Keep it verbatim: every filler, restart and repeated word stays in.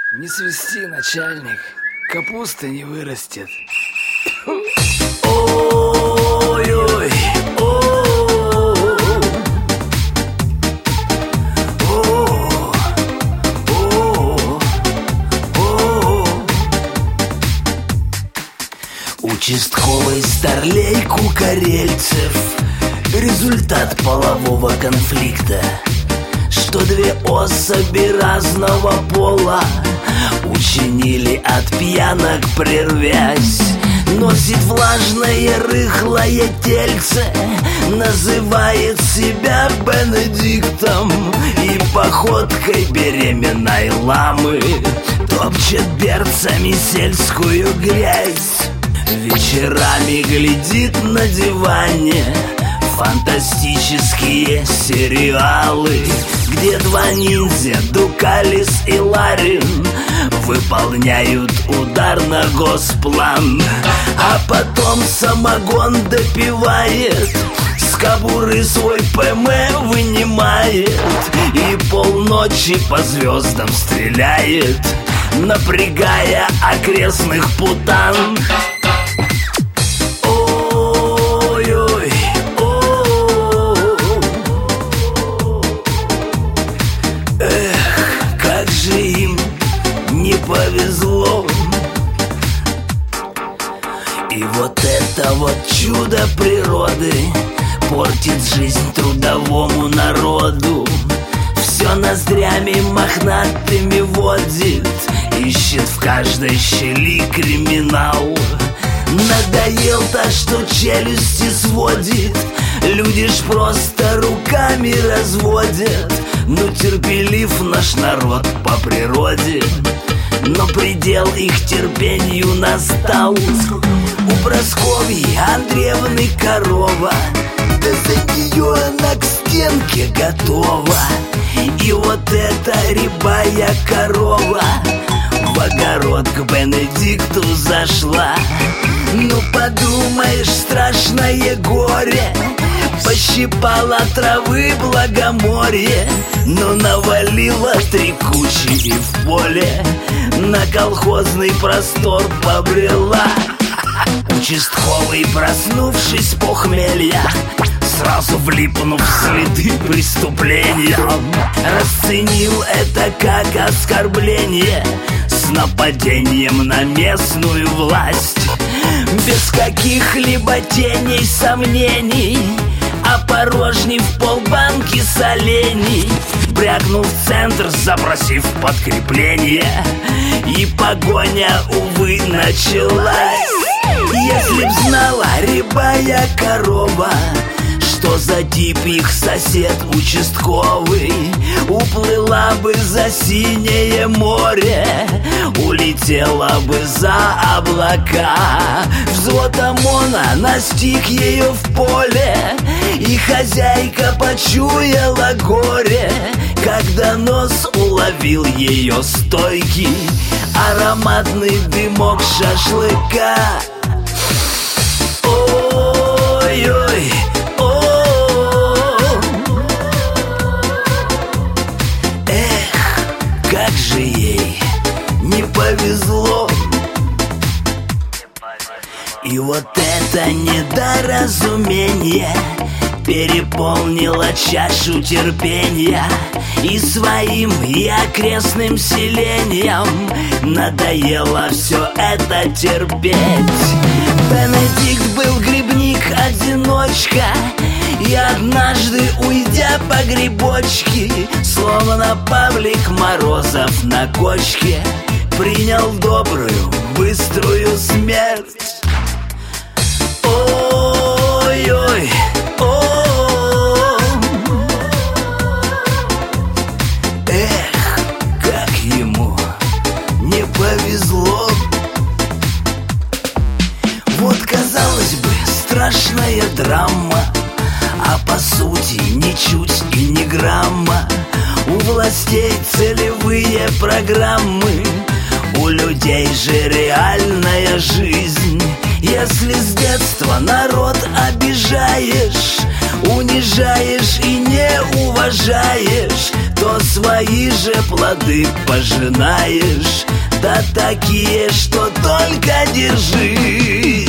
Не свисти, начальник, капуста не вырастет. Ой-ой, участковый старлей Кукарельцев. Результат полового конфликта, что две особи разного пола учинили от пьянок прервясь. Носит влажное рыхлое тельце, называет себя Бенедиктом и походкой беременной ламы топчет берцами сельскую грязь. Вечерами глядит на диване фантастические сериалы, где два ниндзя, Дукалис и Ларин, выполняют удар на госплан. А потом самогон допивает, с кобуры свой ПМ вынимает и полночи по звездам стреляет, напрягая окрестных путан. Повезло. И вот это вот чудо природы портит жизнь трудовому народу. Все ноздрями мохнатыми водит, ищет в каждой щели криминал. Надоел-то, что челюсти сводит, люди ж просто руками разводят. Ну терпелив наш народ по природе, но предел их терпению настал. У Прасковьи Андреевны корова, да за нее она к стенке готова. И вот эта рябая корова в огород к Бенедикту зашла. Ну подумаешь, страшное горе, пощипала травы благоморье, но навалила три кучи и в поле на колхозный простор побрела. Участковый, проснувшись с похмелья, сразу влипнув в следы преступления, расценил это как оскорбление с нападением на местную власть. Без каких-либо теней сомнений, опорожнив полбанки солений, брякнул в центр, запросив подкрепление, и погоня, увы, началась. Если б знала рябая корова, что за тип их сосед участковый, уплыла бы за синее море, улетела бы за облака. Взвод ОМОНа настиг ее в поле, и хозяйка почуяла горе, когда нос уловил ее стойкий ароматный дымок шашлыка. Ой-ой, как же ей не повезло. И вот это недоразумение переполнило чашу терпения, и своим, и окрестным селениям надоело все это терпеть. Бенедикт был грибник-одиночка, и однажды, уйдя по грибочке, словно Павлик Морозов на кочке, принял добрую, быструю смерть. Ой-ой, о, эх, как ему не повезло. Вот, казалось бы, страшная драма, а по сути ничуть и не грамма. У властей целевые программы, у людей же реальная жизнь. Если с детства народ обижаешь, унижаешь и не уважаешь, то свои же плоды пожинаешь. Да такие, что только держись.